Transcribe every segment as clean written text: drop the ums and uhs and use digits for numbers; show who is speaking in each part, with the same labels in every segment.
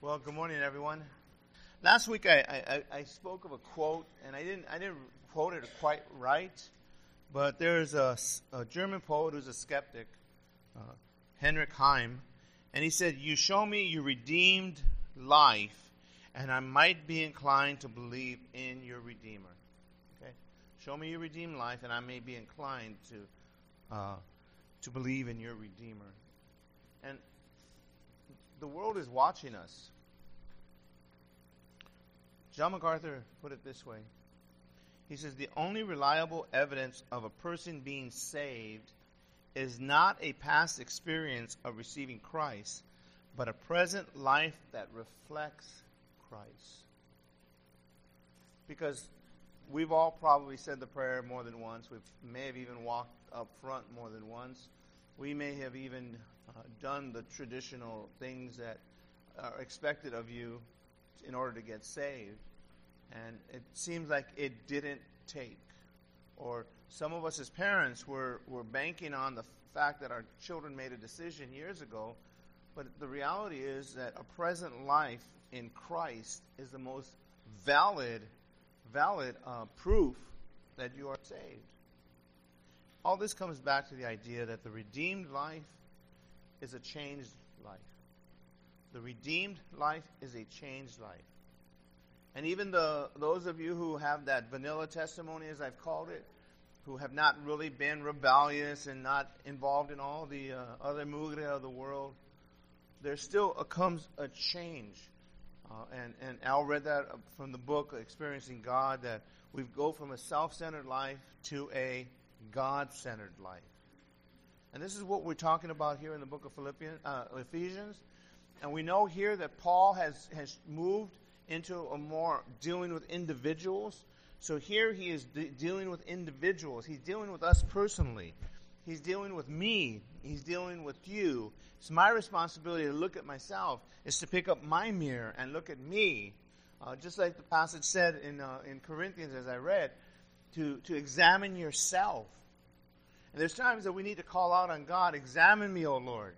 Speaker 1: Well, good morning, everyone. Last week I spoke of a quote, and I didn't quote it quite right, but there's a German poet who's a skeptic, Heinrich Heim, and he said, "You show me your redeemed life, and I might be inclined to believe in your Redeemer." Okay, show me your redeemed life, and I may be inclined to believe in your Redeemer. And the world is watching us. John MacArthur put it this way. He says, the only reliable evidence of a person being saved is not a past experience of receiving Christ, but a present life that reflects Christ. Because we've all probably said the prayer more than once. We may have even walked up front more than once. We may have even done the traditional things that are expected of you in order to get saved. And it seems like it didn't take. Or some of us as parents were banking on the fact that our children made a decision years ago. But the reality is that a present life in Christ is the most valid proof that you are saved. All this comes back to the idea that the redeemed life is a changed life. The redeemed life is a changed life. And even those of you who have that vanilla testimony, as I've called it, who have not really been rebellious and not involved in all the other mugre of the world, there still comes a change. And Al read that from the book, Experiencing God, that we go from a self-centered life to a God-centered life. And this is what we're talking about here in the book of Ephesians. And we know here that Paul has moved into a more dealing with individuals. So here he is dealing with individuals. He's dealing with us personally. He's dealing with me. He's dealing with you. It's my responsibility to look at myself, is to pick up my mirror and look at me. Just like the passage said in Corinthians, as I read, to examine yourself. And there's times that we need to call out on God, examine me, O Lord.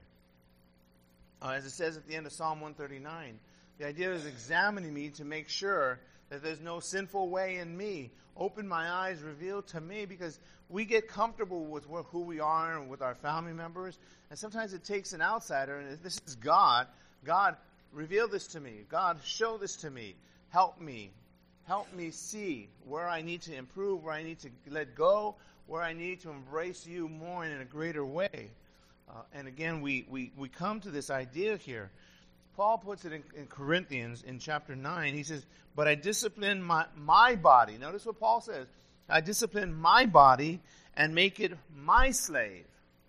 Speaker 1: As it says at the end of Psalm 139, the idea is examining me to make sure that there's no sinful way in me. Open my eyes, reveal to me, because we get comfortable with who we are and with our family members. And sometimes it takes an outsider, and this is God. God, reveal this to me. God, show this to me. Help me. Help me see where I need to improve, where I need to let go, where I need to embrace you more in a greater way. And again, we come to this idea here. Paul puts it in Corinthians in chapter 9. He says, but I discipline my body. Notice what Paul says. I discipline my body and make it my slave,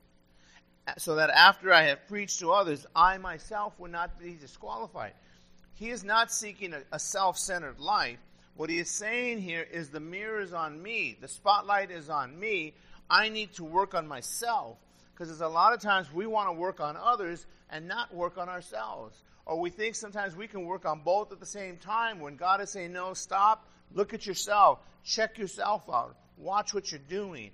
Speaker 1: so that after I have preached to others, I myself will not be disqualified. He is not seeking a self-centered life. What he is saying here is the mirror is on me. The spotlight is on me. I need to work on myself. Because there's a lot of times we want to work on others and not work on ourselves. Or we think sometimes we can work on both at the same time when God is saying, no, stop, look at yourself, check yourself out, watch what you're doing.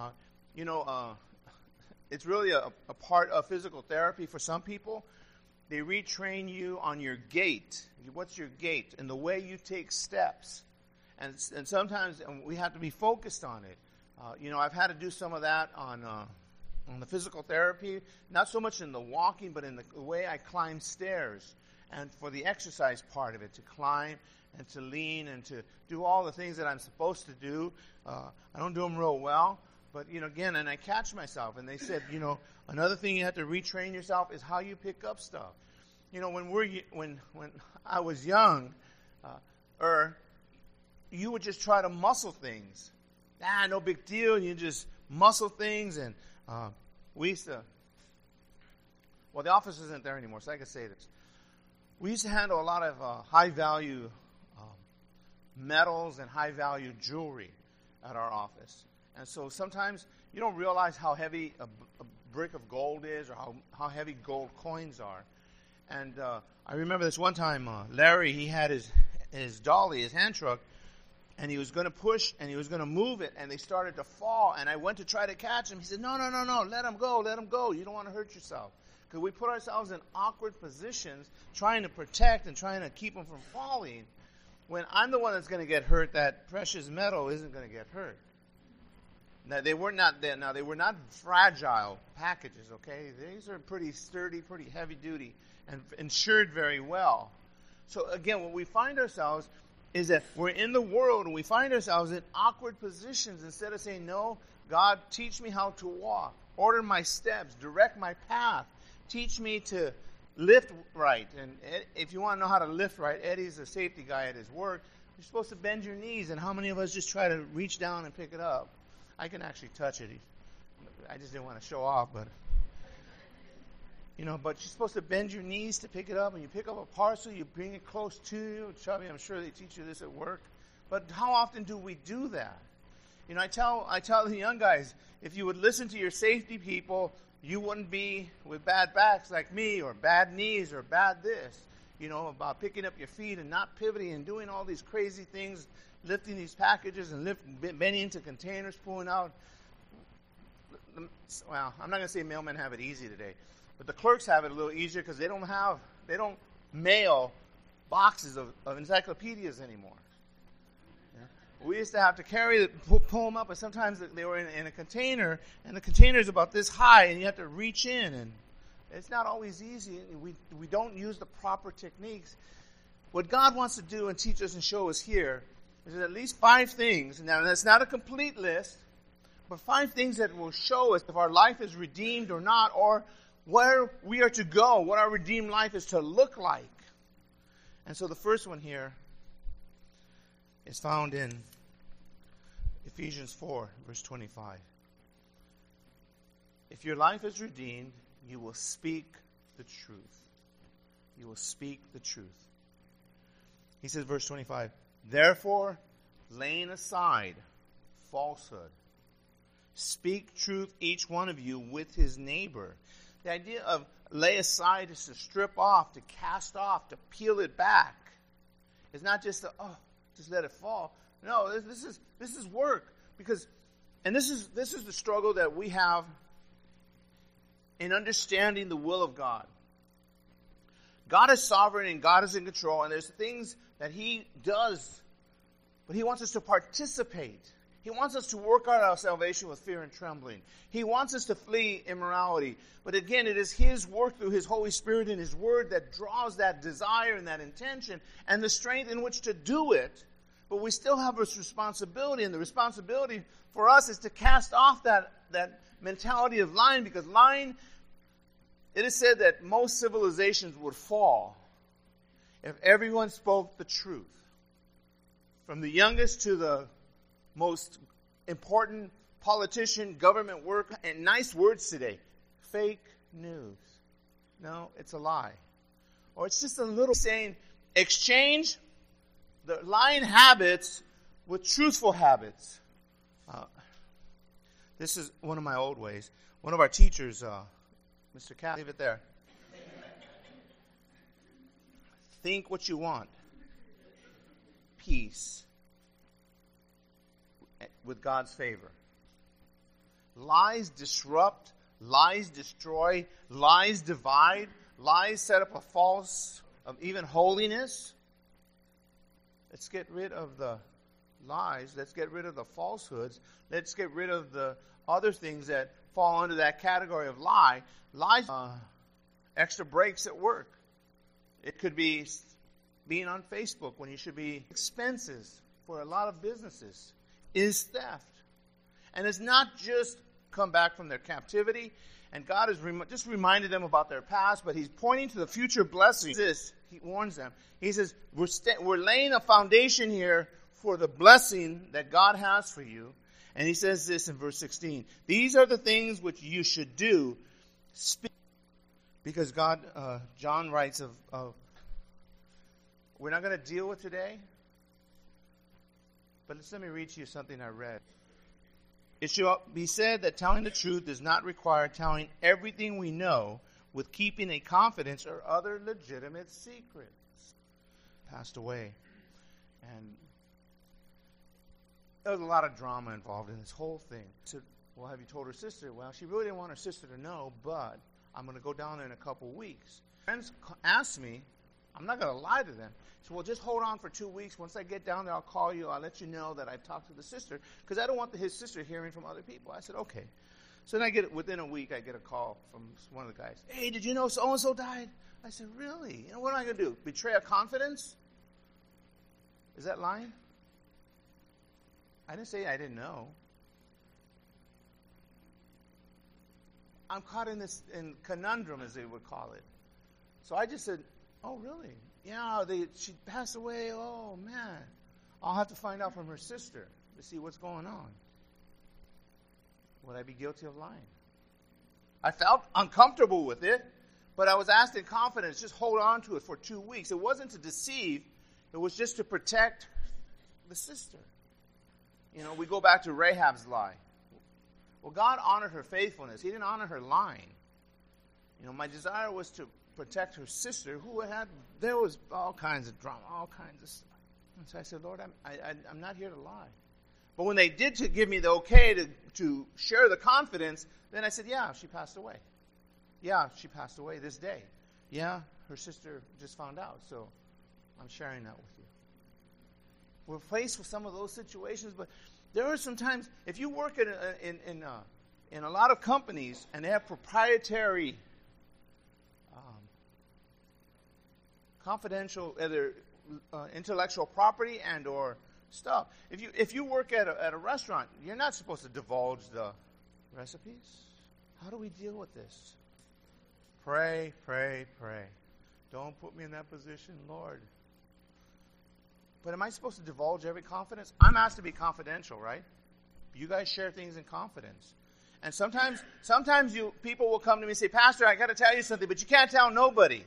Speaker 1: It's really a part of physical therapy for some people. They retrain you on your gait. What's your gait? And the way you take steps. And sometimes we have to be focused on it. I've had to do some of that on the physical therapy, not so much in the walking, but in the way I climb stairs. And for the exercise part of it, to climb and to lean and to do all the things that I'm supposed to do. I don't do them real well. But, again, and I catch myself. And they said, another thing you have to retrain yourself is how you pick up stuff. When I was young, you would just try to muscle things. No big deal. You just muscle things. And we used to, well, the office isn't there anymore, so I can say this. We used to handle a lot of high-value metals and high-value jewelry at our office. And so sometimes you don't realize how heavy a brick of gold is or how heavy gold coins are. And I remember this one time, Larry, he had his dolly, his hand truck, and he was going to push and he was going to move it, and they started to fall. And I went to try to catch him. He said, no, let him go. You don't want to hurt yourself. Because we put ourselves in awkward positions trying to protect and trying to keep them from falling. When I'm the one that's going to get hurt, that precious metal isn't going to get hurt. Now, they were not fragile packages, okay? These are pretty sturdy, pretty heavy duty, and insured very well. So again, what we find ourselves is that we're in the world and we find ourselves in awkward positions. Instead of saying, no, God, teach me how to walk, order my steps, direct my path, teach me to lift right. And if you want to know how to lift right, Eddie's a safety guy at his work. You're supposed to bend your knees, and how many of us just try to reach down and pick it up? I can actually touch it. I just didn't want to show off, but but you're supposed to bend your knees to pick it up, and you pick up a parcel, you bring it close to you. Chubby, I'm sure they teach you this at work. But how often do we do that? I tell the young guys, if you would listen to your safety people, you wouldn't be with bad backs like me, or bad knees, or bad this. About picking up your feet and not pivoting and doing all these crazy things, lifting these packages and bending into containers, pulling out. Well, I'm not going to say mailmen have it easy today, but the clerks have it a little easier because they don't mail boxes of encyclopedias anymore. We used to have to pull them up, and sometimes they were in a container, and the container is about this high, and you have to reach in, and it's not always easy. We don't use the proper techniques. What God wants to do and teach us and show us here is at least 5 things. Now, that's not a complete list, but 5 things that will show us if our life is redeemed or not, or where we are to go, what our redeemed life is to look like. And so the first one here is found in Ephesians 4, verse 25. If your life is redeemed, you will speak the truth. You will speak the truth. He says, verse 25, therefore, laying aside falsehood, speak truth each one of you with his neighbor. The idea of lay aside is to strip off, to cast off, to peel it back. It's not just just let it fall. No, this is work, because, and this is the struggle that we have in understanding the will of God. God is sovereign and God is in control, and there's things that He does, but He wants us to participate. He wants us to work out our salvation with fear and trembling. He wants us to flee immorality. But again, it is His work through His Holy Spirit and His Word that draws that desire and that intention and the strength in which to do it. But we still have this responsibility, and the responsibility for us is to cast off that mentality of lying, because lying, it is said that most civilizations would fall if everyone spoke the truth. From the youngest to the most important politician, government work, and nice words today. Fake news. No, it's a lie. Or it's just a little saying, exchange the lying habits with truthful habits. This is one of my old ways. One of our teachers, Mr. Cat, leave it there. Think what you want. Peace. With God's favor. Lies disrupt, lies destroy, lies divide, lies set up a false of even holiness. Let's get rid of the lies. Let's get rid of the falsehoods. Let's get rid of the other things that fall under that category of lie. Lies, extra breaks at work. It could be being on Facebook when you should be. Expenses for a lot of businesses is theft. And it's not just come back from their captivity, and God has just reminded them about their past, but He's pointing to the future blessings. He warns them. He says, we're laying a foundation here for the blessing that God has for you. And He says this in verse 16. These are the things which you should do. Speak. Because God, John writes of we're not going to deal with today, but let me read to you something I read. It should be said that telling the truth does not require telling everything we know with keeping a confidence or other legitimate secrets. Passed away. And there was a lot of drama involved in this whole thing. So, well, have you told her sister? Well, she really didn't want her sister to know, but I'm going to go down there in a couple weeks. Friends asked me, I'm not going to lie to them. So, well, just hold on for 2 weeks. Once I get down there, I'll call you. I'll let you know that I've talked to the sister, because I don't want his sister hearing from other people. I said, okay. So then within a week, I get a call from one of the guys. Hey, did you know so-and-so died? I said, really? You know, what am I going to do? Betray a confidence? Is that lying? I didn't say I didn't know. I'm caught in this conundrum, as they would call it. So I just said, oh, really? Yeah, she passed away. Oh, man. I'll have to find out from her sister to see what's going on. Would I be guilty of lying? I felt uncomfortable with it, but I was asked in confidence, just hold on to it for 2 weeks. It wasn't to deceive. It was just to protect the sister. You know, we go back to Rahab's lie. Well, God honored her faithfulness. He didn't honor her lying. You know, my desire was to protect her sister, there was all kinds of drama, all kinds of stuff. And so I said, Lord, I'm not here to lie. But when they did give me the okay to share the confidence, then I said, yeah, she passed away. Yeah, she passed away this day. Yeah, her sister just found out, so I'm sharing that with you. We're faced with some of those situations, but there are some times, if you work in a lot of companies and they have proprietary, confidential, either intellectual property and or stuff. If you work at a restaurant, you're not supposed to divulge the recipes. How do we deal with this? Pray, pray, pray. Don't put me in that position, Lord. But am I supposed to divulge every confidence? I'm asked to be confidential, right? You guys share things in confidence. And sometimes people will come to me and say, Pastor, I got to tell you something, but you can't tell nobody.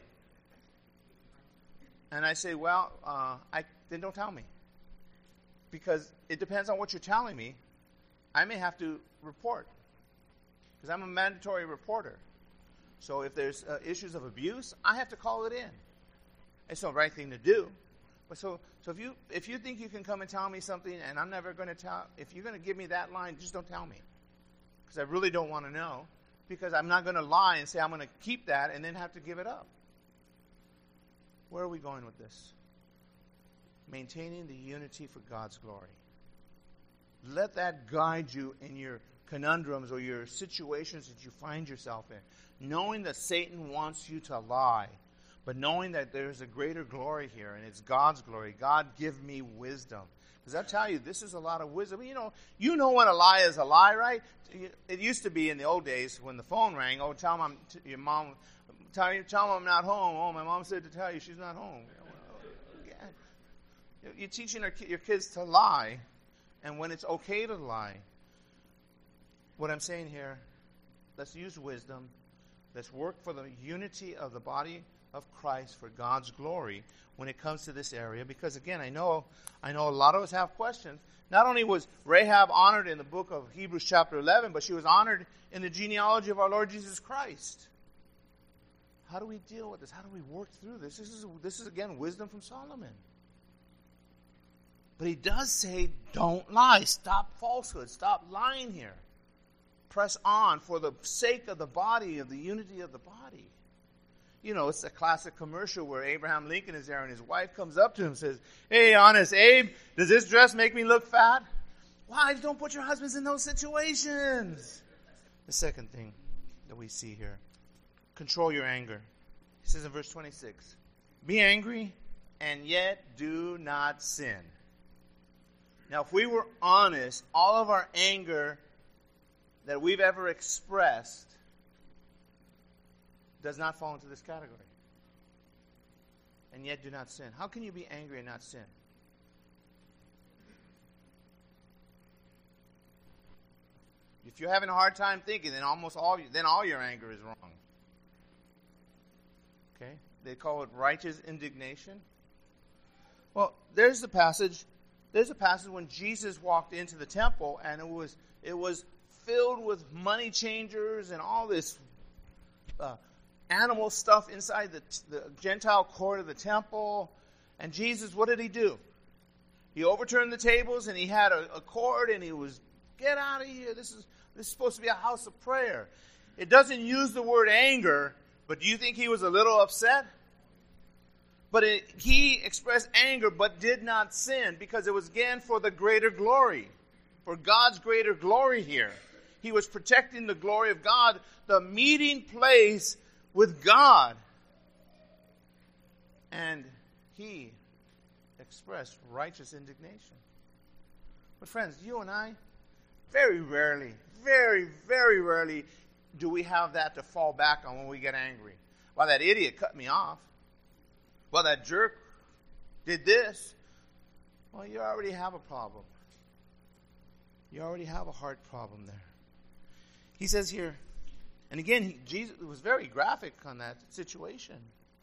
Speaker 1: And I say, well, then don't tell me. Because it depends on what you're telling me. I may have to report. Because I'm a mandatory reporter. So if there's issues of abuse, I have to call it in. It's the right thing to do. But so if you think you can come and tell me something and I'm never going to tell, if you're going to give me that line, just don't tell me. Because I really don't want to know. Because I'm not going to lie and say I'm going to keep that and then have to give it up. Where are we going with this? Maintaining the unity for God's glory. Let that guide you in your conundrums or your situations that you find yourself in. Knowing that Satan wants you to lie, but knowing that there's a greater glory here, and it's God's glory. God, give me wisdom. Because I tell you, this is a lot of wisdom. You know when a lie is a lie, right? It used to be in the old days when the phone rang. Oh, tell mom, your mom, tell mom I'm not home. Oh, my mom said to tell you she's not home. You're teaching your kids to lie, and when it's okay to lie. What I'm saying here, let's use wisdom. Let's work for the unity of the body of Christ for God's glory when it comes to this area. Because again, I know a lot of us have questions. Not only was Rahab honored in the book of Hebrews chapter 11, but she was honored in the genealogy of our Lord Jesus Christ. How do we deal with this? How do we work through this? This is again wisdom from Solomon. But he does say, don't lie. Stop falsehood. Stop lying here. Press on for the sake of the body, of the unity of the body. You know, it's a classic commercial where Abraham Lincoln is there and his wife comes up to him and says, hey, honest Abe, does this dress make me look fat? Wives, don't put your husbands in those situations. The second thing that we see here, control your anger. He says in verse 26, be angry and yet do not sin. Now, if we were honest, all of our anger that we've ever expressed does not fall into this category. And yet do not sin. How can you be angry and not sin? If you're having a hard time thinking, then all your anger is wrong. Okay? They call it righteous indignation. Well, there's a passage when Jesus walked into the temple and it was filled with money changers and all this animal stuff inside the Gentile court of the temple. And Jesus, what did he do? He overturned the tables and he had a cord and he was, get out of here. This is supposed to be a house of prayer. it doesn't use the word anger, but do you think he was a little upset? But he expressed anger but did not sin because it was again for the greater glory, for God's greater glory here. He was protecting the glory of God, the meeting place with God. And he expressed righteous indignation. But friends, you and I, very rarely, very, very rarely do we have that to fall back on when we get angry. Well, that idiot cut me off. Well, that jerk did this. Well, you already have a problem. You already have a heart problem there. He says here, and again, Jesus was very graphic on that situation.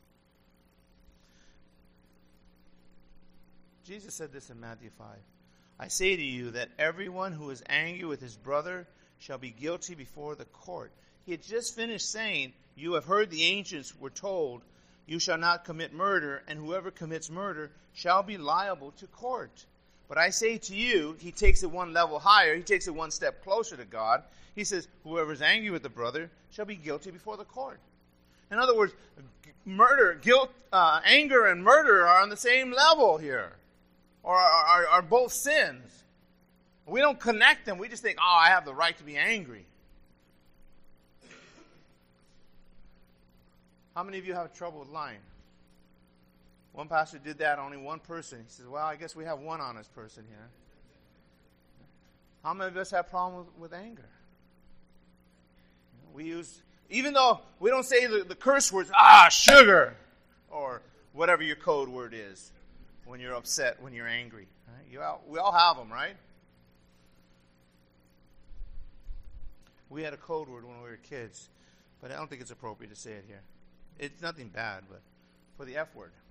Speaker 1: Jesus said this in Matthew 5. I say to you that everyone who is angry with his brother shall be guilty before the court. He had just finished saying, you have heard the ancients were told, you shall not commit murder, and whoever commits murder shall be liable to court. But I say to you, he takes it one level higher, he takes it one step closer to God. He says, whoever is angry with the brother shall be guilty before the court. In other words, anger and murder are on the same level here, or are both sins. We don't connect them. We just think, oh, I have the right to be angry. How many of you have trouble with lying? One pastor did that, only one person. He says, well, I guess we have one honest person here. How many of us have problems with anger? We use, even though we don't say the curse words, sugar, or whatever your code word is when you're upset, when you're angry. Right? We all have them, right? We had a code word when we were kids, but I don't think it's appropriate to say it here. It's nothing bad, but for the F word.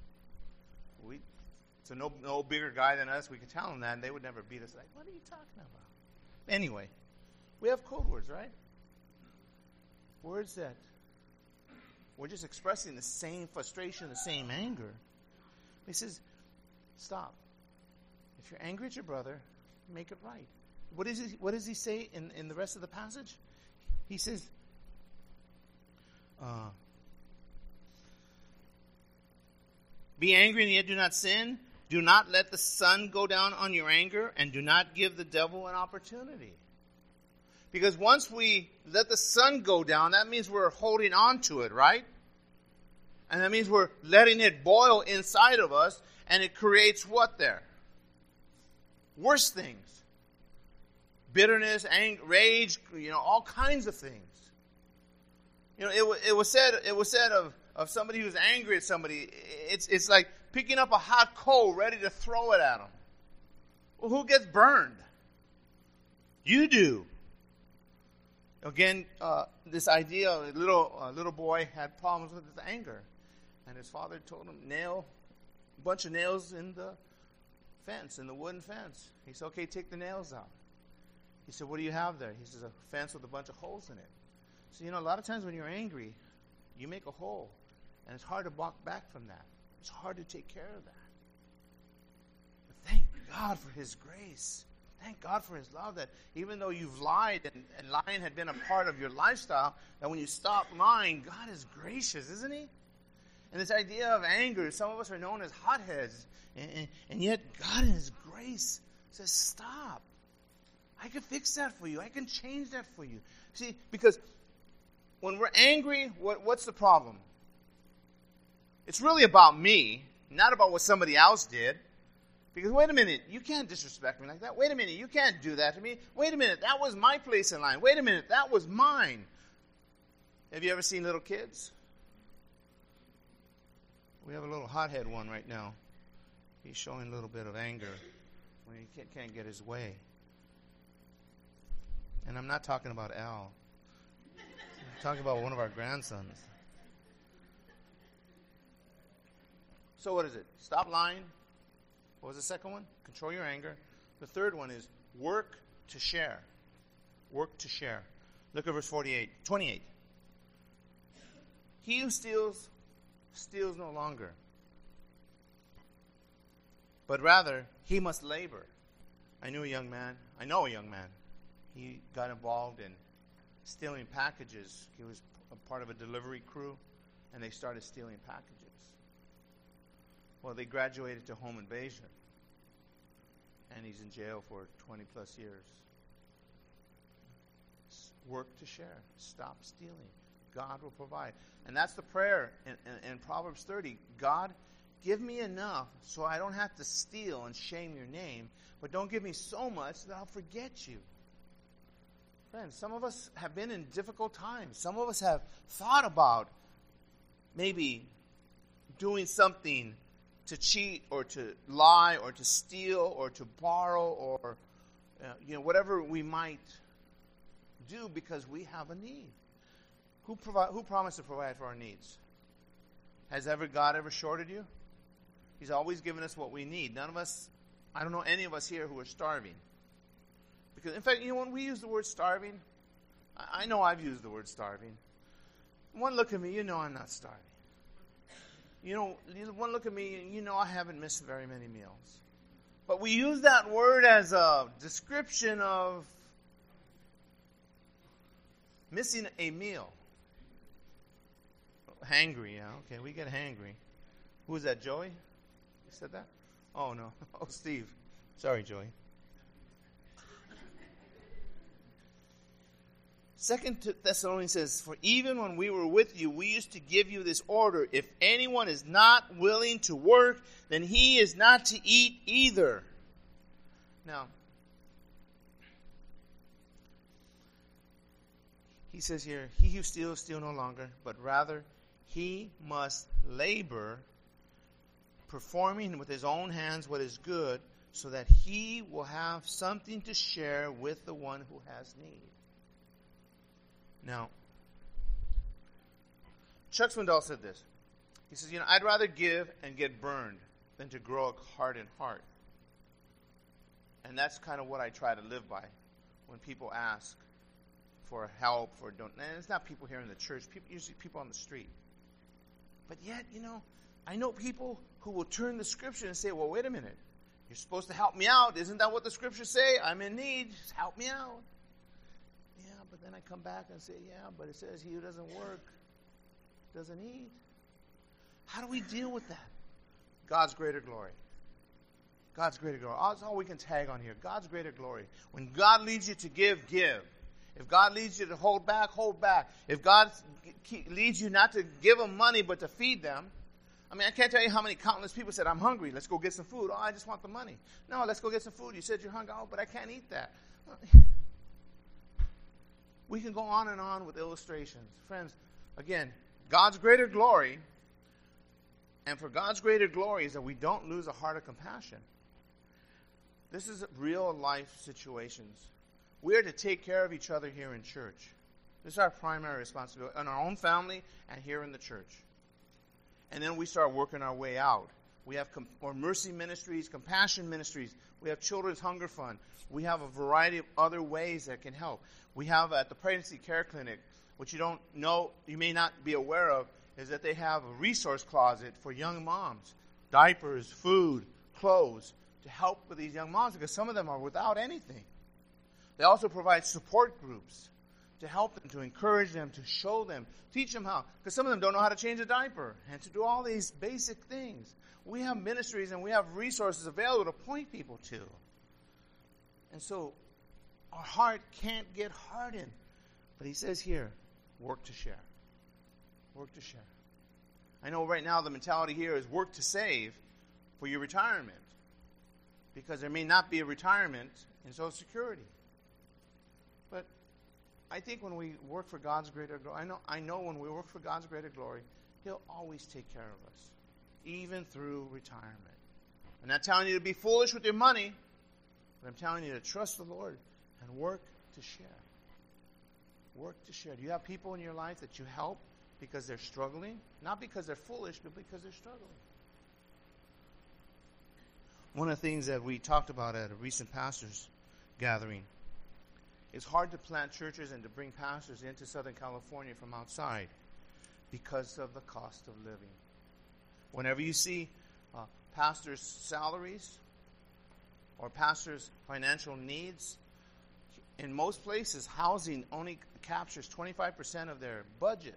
Speaker 1: So no bigger guy than us, we could tell them that, and they would never beat us. Like, what are you talking about? Anyway, we have code words, right? Words that we're just expressing the same frustration, the same anger. He says, stop. If you're angry at your brother, make it right. What does he say in the rest of the passage? He says, be angry and yet do not sin. Do not let the sun go down on your anger, and do not give the devil an opportunity. Because once we let the sun go down, that means we're holding on to it, right? And that means we're letting it boil inside of us, and it creates what there? Worse things. Bitterness, anger, rage, all kinds of things. It was said of somebody who's angry at somebody, it's like picking up a hot coal ready to throw it at them. Well, who gets burned? You do. Again, this idea of a little boy had problems with his anger, and his father told him, nail a bunch of nails in the fence, in the wooden fence. He said, okay, take the nails out. He said, what do you have there? He says, a fence with a bunch of holes in it. So, a lot of times when you're angry, you make a hole, and it's hard to walk back from that. It's hard to take care of that. But thank God for His grace. Thank God for His love, that even though you've lied and lying had been a part of your lifestyle, that when you stop lying, God is gracious, isn't He? And this idea of anger, some of us are known as hotheads, and yet God in His grace says, stop. I can fix that for you. I can change that for you. See, because when we're angry, what's the problem? It's really about me, not about what somebody else did. Because wait a minute, you can't disrespect me like that. Wait a minute, you can't do that to me. Wait a minute, that was my place in line. Wait a minute, that was mine. Have you ever seen little kids? We have a little hothead one right now. He's showing a little bit of anger when he can't get his way. And I'm not talking about Al. I'm talking about one of our grandsons. So what is it? Stop lying. What was the second one? Control your anger. The third one is work to share. Work to share. Look at verse 28. He who steals no longer, but rather he must labor. I know a young man. He got involved in stealing packages. He was a part of a delivery crew, and they started stealing packages. Well, they graduated to home invasion, and he's in jail for 20 plus years. Work to share. Stop stealing. God will provide. And that's the prayer in Proverbs 30. God, give me enough so I don't have to steal and shame your name, but don't give me so much that I'll forget you. Friends, some of us have been in difficult times. Some of us have thought about maybe doing something to cheat or to lie or to steal or to borrow or whatever we might do because we have a need. Who promised to provide for our needs? Has God ever shorted you? He's always given us what we need. None of us, I don't know any of us here who are starving. Because, in fact, when we use the word starving, I know I've used the word starving. One look at me, I'm not starving. One look at me, I haven't missed very many meals. But we use that word as a description of missing a meal. Hangry, yeah. Okay, we get hangry. Who was that, Joey? You said that? Oh, no. Oh, Steve. Sorry, Joey. 2 Thessalonians says, for even when we were with you, we used to give you this order. If anyone is not willing to work, then he is not to eat either. Now, he says here, he who steals, steal no longer, but rather he must labor, performing with his own hands what is good, so that he will have something to share with the one who has need. Now, Chuck Swindoll said this. He says, I'd rather give and get burned than to grow a hardened heart. And that's kind of what I try to live by when people ask for help, and it's not people here in the church, usually people on the street. But yet, I know people who will turn the scripture and say, well, wait a minute. You're supposed to help me out. Isn't that what the scriptures say? I'm in need. Just help me out. Yeah, but then I come back and say, yeah, but it says he who doesn't work doesn't eat. How do we deal with that? God's greater glory. God's greater glory. That's all we can tag on here. God's greater glory. When God leads you to give, give. If God leads you to hold back, hold back. If God leads you not to give them money but to feed them, I can't tell you how many countless people said, I'm hungry, let's go get some food. Oh, I just want the money. No, let's go get some food. You said you're hungry. Oh, but I can't eat that. We can go on and on with illustrations. Friends, again, God's greater glory, and for God's greater glory is that we don't lose a heart of compassion. This is real life situations. We are to take care of each other here in church. This is our primary responsibility in our own family and here in the church. And then we start working our way out. We have mercy ministries, compassion ministries. We have Children's Hunger Fund. We have a variety of other ways that can help. We have at the Pregnancy Care Clinic, what you don't know, you may not be aware of, is that they have a resource closet for young moms. Diapers, food, clothes, to help with these young moms because some of them are without anything. They also provide support groups to help them, to encourage them, to show them, teach them how. Because some of them don't know how to change a diaper and to do all these basic things. We have ministries and we have resources available to point people to. And so our heart can't get hardened. But he says here, work to share. Work to share. I know right now the mentality here is work to save for your retirement. Because there may not be a retirement in Social Security. But I think when we work for God's greater glory, I know when we work for God's greater glory, He'll always take care of us, even through retirement. I'm not telling you to be foolish with your money, but I'm telling you to trust the Lord and work to share. Work to share. Do you have people in your life that you help because they're struggling? Not because they're foolish, but because they're struggling. One of the things that we talked about at a recent pastors' gathering, it's hard to plant churches and to bring pastors into Southern California from outside because of the cost of living. Whenever you see pastors' salaries or pastors' financial needs, in most places, housing only captures 25% of their budget.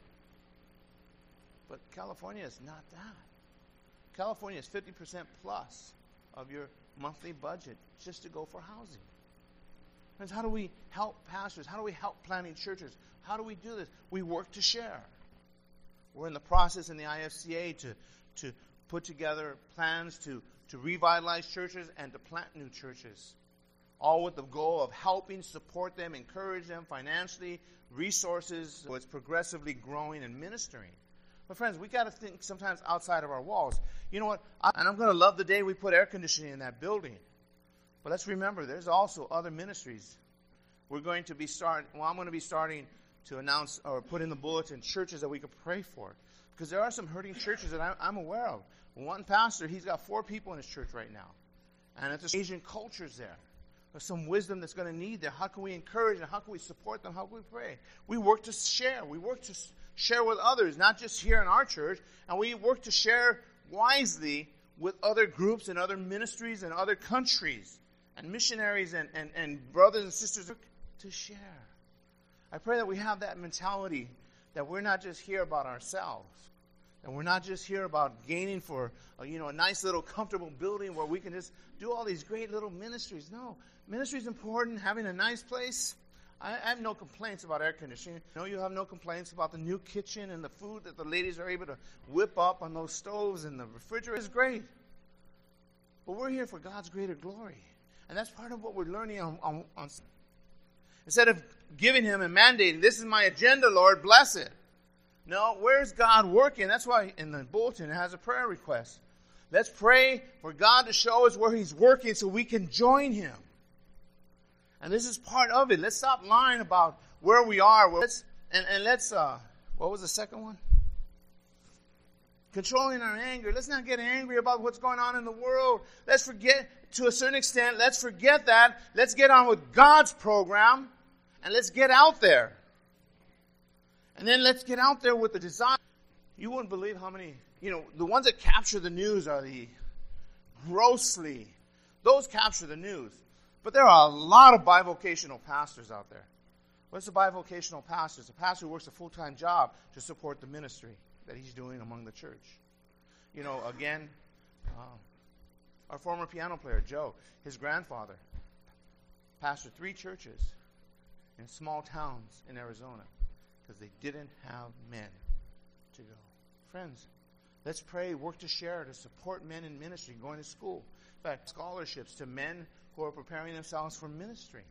Speaker 1: But California is not that. California is 50% plus of your monthly budget just to go for housing. Friends, how do we help pastors? How do we help planting churches? How do we do this? We work to share. We're in the process in the IFCA to put together plans to revitalize churches and to plant new churches, all with the goal of helping support them, encourage them financially, resources, so it's progressively growing and ministering. But friends, we got to think sometimes outside of our walls. You know what? And I'm going to love the day we put air conditioning in that building. But let's remember, there's also other ministries. I'm going to be starting to announce or put in the bulletin churches that we could pray for. Because there are some hurting churches that I'm aware of. One pastor, he's got 4 people in his church right now. And it's Asian cultures there. There's some wisdom that's going to need there. How can we encourage them? How can we support them? How can we pray? We work to share. We work to share with others, not just here in our church. And we work to share wisely with other groups and other ministries and other countries and missionaries and brothers and sisters to share. I pray that we have that mentality that we're not just here about ourselves. And we're not just here about gaining for a nice little comfortable building where we can just do all these great little ministries. No, ministry is important. Having a nice place. I have no complaints about air conditioning. No, you have no complaints about the new kitchen and the food that the ladies are able to whip up on those stoves, and the refrigerator is great. But we're here for God's greater glory. And that's part of what we're learning on. Instead of giving him and mandating, this is my agenda, Lord, bless it. No, where's God working? That's why in the bulletin it has a prayer request. Let's pray for God to show us where he's working so we can join him. And this is part of it. Let's stop lying about where we are. What was the second one? Controlling our anger. Let's not get angry about what's going on in the world. Let's forget, to a certain extent, let's forget that. Let's get on with God's program. And let's get out there. And then let's get out there with the desire. You wouldn't believe how many, the ones that capture the news are those capture the news. But there are a lot of bivocational pastors out there. What's a bivocational pastor? It's a pastor who works a full-time job to support the ministry that he's doing among the church. Our former piano player, Joe, his grandfather, pastored 3 churches in small towns in Arizona because they didn't have men to go. Friends, let's pray, work to share, to support men in ministry, going to school. In fact, scholarships to men who are preparing themselves for ministry.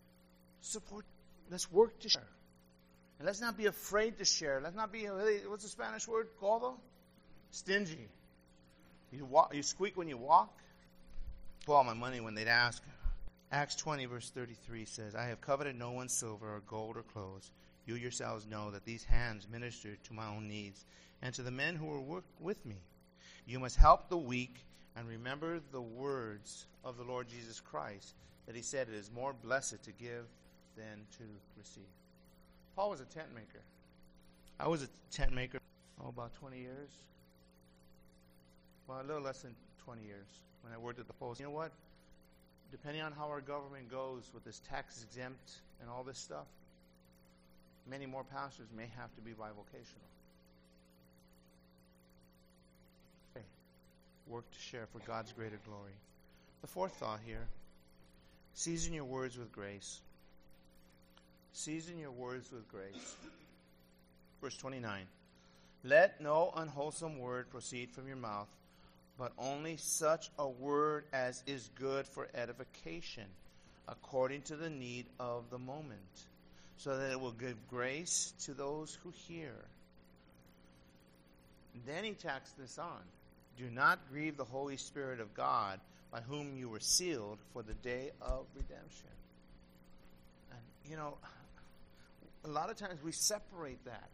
Speaker 1: Let's work to share. And let's not be afraid to share. Let's not be, what's the Spanish word? Codo? Stingy. You squeak when you walk. Pull all my money when they'd ask. Acts 20 verse 33 says, I have coveted no one's silver or gold or clothes. You yourselves know that these hands ministered to my own needs and to the men who were with me. You must help the weak and remember the words of the Lord Jesus Christ, that he said it is more blessed to give than to receive. Paul was a tent maker. I was a tent maker, about 20 years. Well, a little less than 20 years when I worked at the Post. You know what? Depending on how our government goes with this tax exempt and all this stuff, many more pastors may have to be bivocational. Okay. Work to share for God's greater glory. The 4th thought here, season your words with grace. Season your words with grace. Verse 29. Let no unwholesome word proceed from your mouth, but only such a word as is good for edification, according to the need of the moment, so that it will give grace to those who hear. Then he tacks this on. Do not grieve the Holy Spirit of God, by whom you were sealed for the day of redemption. And, a lot of times we separate that.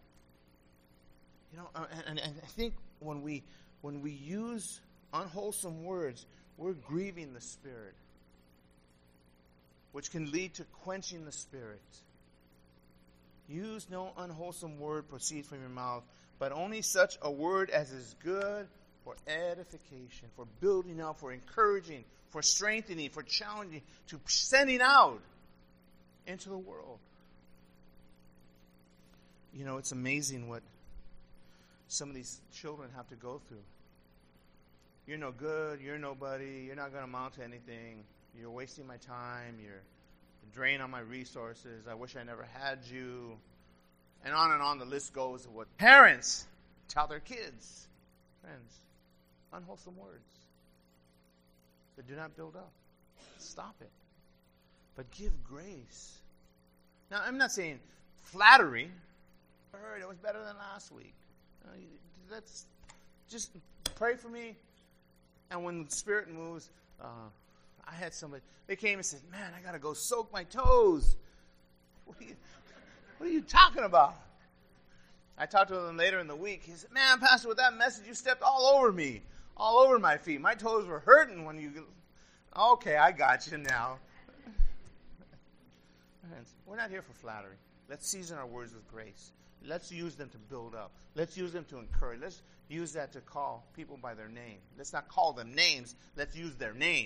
Speaker 1: And I think when we use unwholesome words, we're grieving the Spirit, which can lead to quenching the Spirit. Use no unwholesome word proceed from your mouth, but only such a word as is good for edification, for building up, for encouraging, for strengthening, for challenging, to sending out. into the world. You know, it's amazing what some of these children have to go through. You're no good, you're nobody, you're not going to amount to anything, you're wasting my time, you're a drain on my resources, I wish I never had you. And on the list goes of what parents tell their kids. Friends, unwholesome words that do not build up. Stop it. But give grace. Now, I'm not saying flattery. I heard it was better than last week. Let's just pray for me. And when the Spirit moves, I had somebody, they came and said, man, I got to go soak my toes. What are you talking about? I talked to him later in the week. He said, man, Pastor, with that message, you stepped all over me, all over my feet. My toes were hurting when you... Okay, I got you now. We're not here for flattery. Let's season our words with grace. Let's use them to build up. Let's use them to encourage. Let's use that to call people by their name. Let's not call them names. Let's use their name.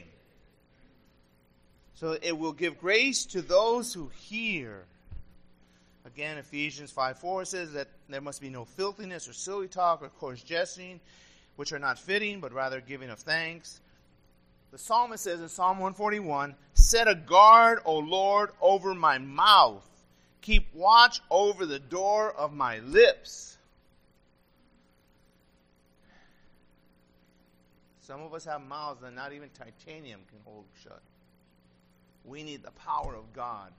Speaker 1: So it will give grace to those who hear. Again, Ephesians 5:4 says that there must be no filthiness or silly talk or coarse jesting, which are not fitting, but rather giving of thanks. The psalmist says in Psalm 141, set a guard, O Lord, over my mouth. Keep watch over the door of my lips. Some of us have mouths that not even titanium can hold shut. We need the power of God.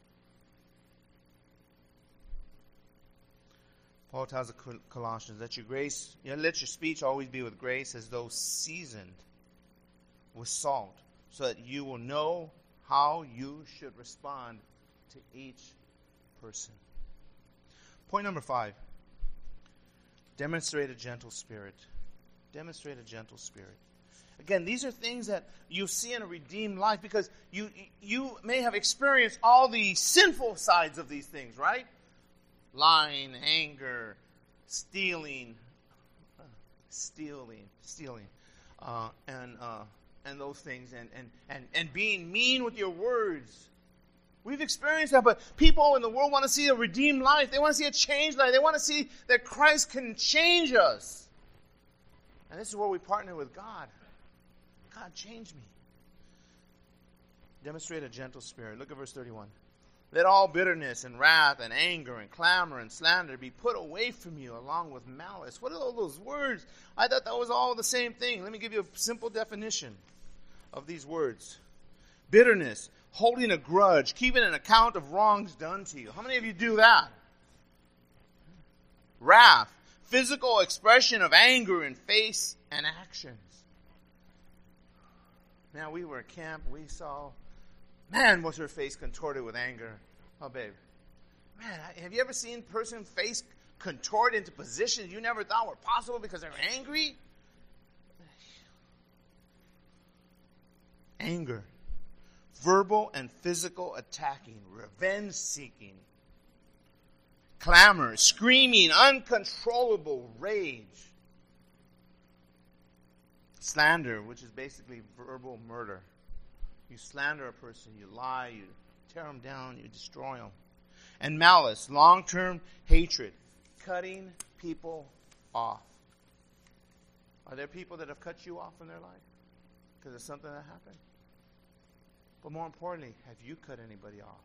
Speaker 1: Paul tells the Colossians, let your speech always be with grace, as though seasoned with salt, so that you will know how you should respond to each person. Point number 5. Demonstrate a gentle spirit. Demonstrate a gentle spirit. Again, these are things that you see in a redeemed life, because you may have experienced all the sinful sides of these things, right? Lying, anger, stealing, and those things, and being mean with your words. We've experienced that, but people in the world want to see a redeemed life. They want to see a changed life. They want to see that Christ can change us. And this is where we partner with God. God, change me. Demonstrate a gentle spirit. Look at verse 31. Let all bitterness and wrath and anger and clamor and slander be put away from you, along with malice. What are all those words? I thought that was all the same thing. Let me give you a simple definition of these words. Bitterness, holding a grudge, keeping an account of wrongs done to you. How many of you do that? Wrath, physical expression of anger in face and actions. Now, we were at camp, we saw, man, was her face contorted with anger. Oh, babe. Man, have you ever seen a person's face contort into positions you never thought were possible because they're angry? Anger. Verbal and physical attacking, revenge seeking, clamor, screaming, uncontrollable rage. Slander, which is basically verbal murder. You slander a person, you lie, you tear them down, you destroy them. And malice, long-term hatred, cutting people off. Are there people that have cut you off in their life because of something that happened? But more importantly, have you cut anybody off?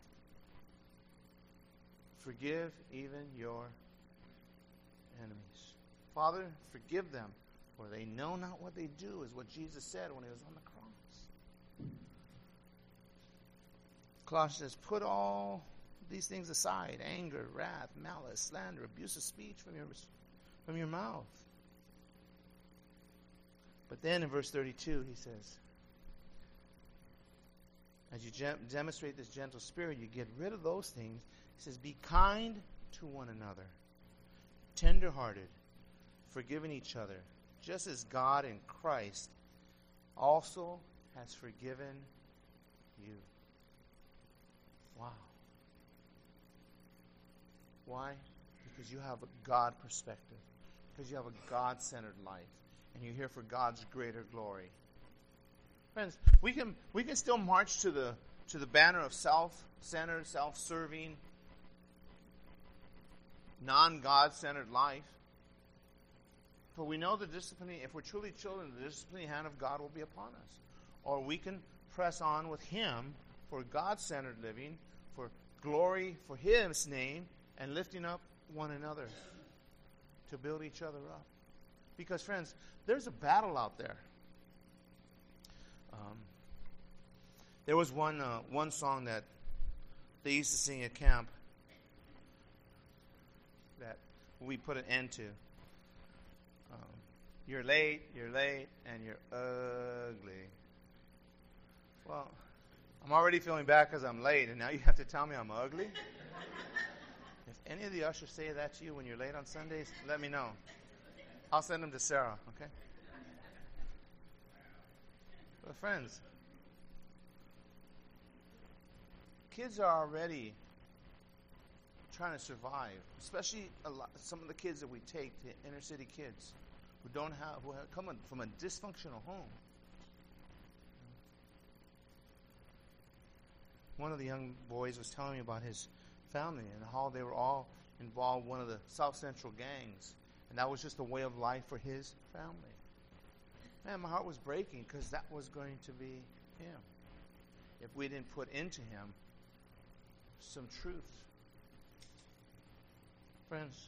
Speaker 1: Forgive even your enemies. Father, forgive them, for they know not what they do, is what Jesus said when he was on the cross. Colossians says, put all these things aside: anger, wrath, malice, slander, abusive speech from your mouth. But then in verse 32, he says, as you demonstrate this gentle spirit, you get rid of those things. He says, be kind to one another, tender-hearted, forgiving each other, just as God in Christ also has forgiven you. Wow. Why? Because you have a God perspective. Because you have a God-centered life. And you're here for God's greater glory. Friends, we can still march to the to the banner of self-centered, self-serving, non-God-centered life. For we know the disciplining, if we're truly children, the disciplining hand of God will be upon us. Or we can press on with Him for God-centered living, for glory for His name, and lifting up one another to build each other up. Because, friends, there's a battle out there. There was one song that they used to sing at camp that we put an end to. You're late, and you're ugly. Well, I'm already feeling bad because I'm late, and now you have to tell me I'm ugly? If any of the ushers say that to you when you're late on Sundays, let me know. I'll send them to Sarah, okay? But friends, kids are already trying to survive, especially some of the kids that we take, the inner city kids who have come from a dysfunctional home. One of the young boys was telling me about his family and how they were all involved in one of the South Central gangs, and that was just a way of life for his family. Man, my heart was breaking because that was going to be him if we didn't put into him some truth. Friends,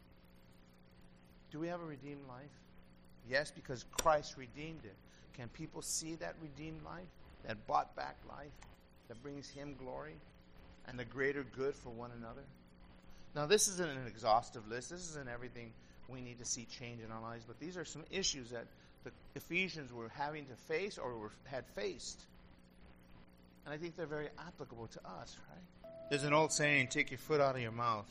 Speaker 1: do we have a redeemed life? Yes, because Christ redeemed it. Can people see that redeemed life, that bought back life, that brings Him glory and the greater good for one another? Now, this isn't an exhaustive list. This isn't everything we need to see change in our lives, but these are some issues that the Ephesians were having to face or had faced. And I think they're very applicable to us, right? There's an old saying, take your foot out of your mouth.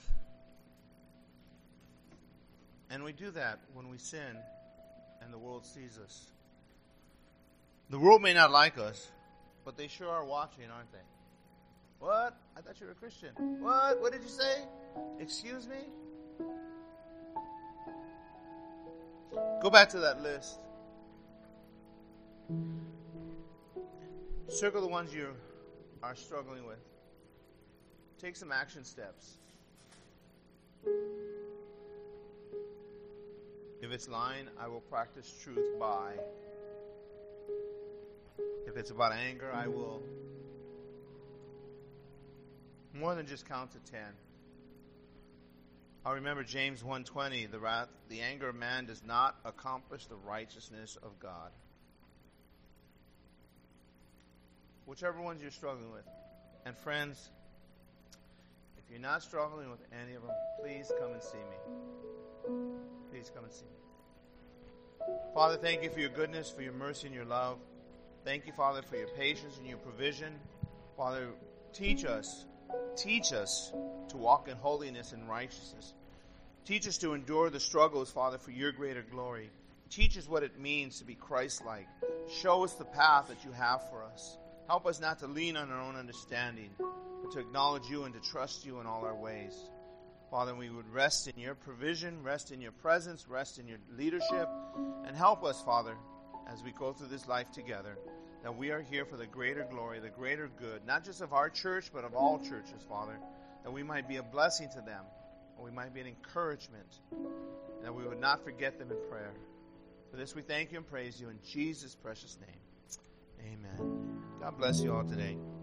Speaker 1: And we do that when we sin and the world sees us. The world may not like us, but they sure are watching, aren't they? What? I thought you were a Christian. What? What did you say? Excuse me? Go back to that list. Circle the ones you are struggling with. Take some action steps. If it's lying, I will practice truth by. If it's about anger, I will more than just count to 10. I remember James 1:20, the anger of man does not accomplish the righteousness of God. Whichever ones you're struggling with. And friends, if you're not struggling with any of them, please come and see me. Please come and see me. Father, thank you for your goodness, for your mercy and your love. Thank you, Father, for your patience and your provision. Father, teach us to walk in holiness and righteousness. Teach us to endure the struggles, Father, for your greater glory. Teach us what it means to be Christ-like. Show us the path that you have for us. Help us not to lean on our own understanding, but to acknowledge you and to trust you in all our ways. Father, we would rest in your provision, rest in your presence, rest in your leadership, and help us, Father, as we go through this life together, that we are here for the greater glory, the greater good, not just of our church, but of all churches, Father, that we might be a blessing to them, and we might be an encouragement, and that we would not forget them in prayer. For this we thank you and praise you in Jesus' precious name. Amen. God bless you all today.